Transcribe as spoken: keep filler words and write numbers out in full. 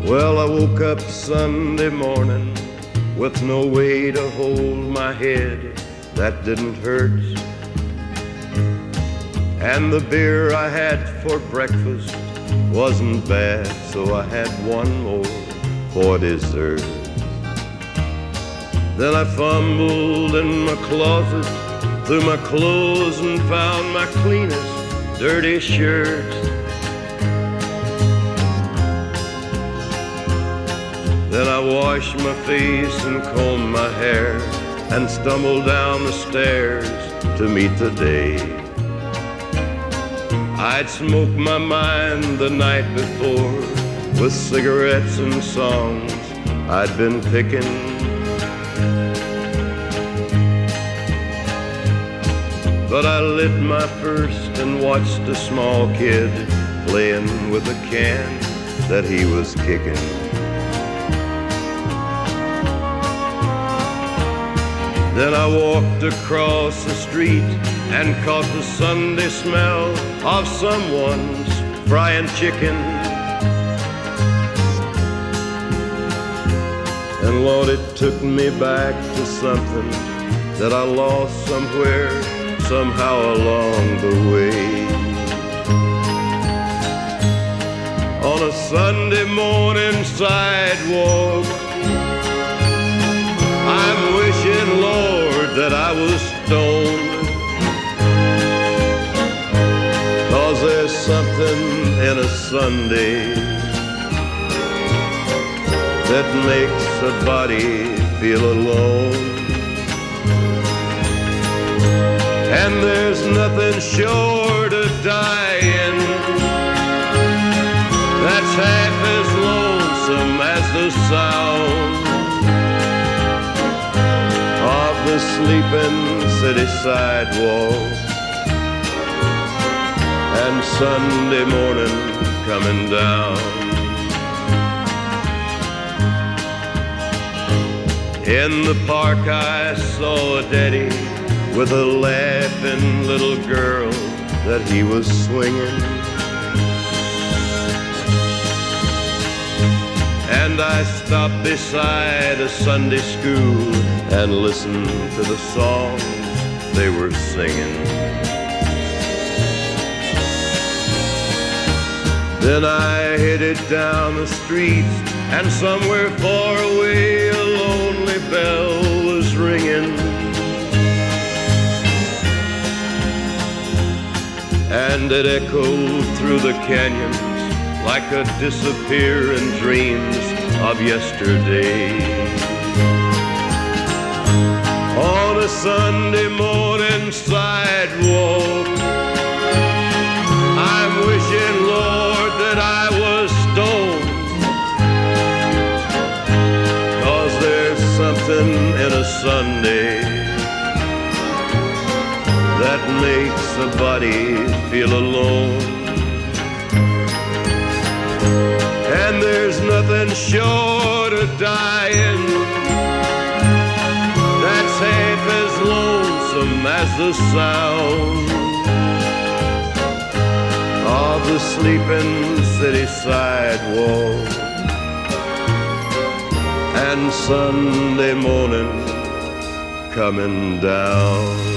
Well, I woke up Sunday morning with no way to hold my head that didn't hurt. And the beer I had for breakfast wasn't bad, so I had one more for dessert. Then I fumbled in my closet through my clothes and found my cleanest dirty shirt. Then I washed my face and combed my hair and stumbled down the stairs to meet the day. I'd smoked my mind the night before with cigarettes and songs I'd been picking. But I lit my first and watched a small kid playing with a can that he was kicking. Then I walked across the street and caught the Sunday smell of someone's frying chicken. And Lord, it took me back to something that I lost somewhere, somehow along the way. On a Sunday morning sidewalk, I'm wishing, Lord, that I was stoned. 'Cause there's something in a Sunday that makes a body feel alone. And there's nothing short of dying that's half as lonesome as the sound of the sleeping city sidewalk and Sunday morning coming down. In the park I saw a daddy with a laughing little girl that he was swinging. And I stopped beside a Sunday school and listened to the songs they were singing. Then I headed down the street, and somewhere far away a lonely bell was ringing. And it echoed through the canyons like a disappearing dreams of yesterday. On a Sunday morning sidewalk, I'm wishing, Lord, that I was stoned. 'Cause there's something in a Sunday that makes a body feel alone. And there's nothing short of dying that's half as lonesome as the sound of the sleeping city sidewalk and Sunday morning coming down.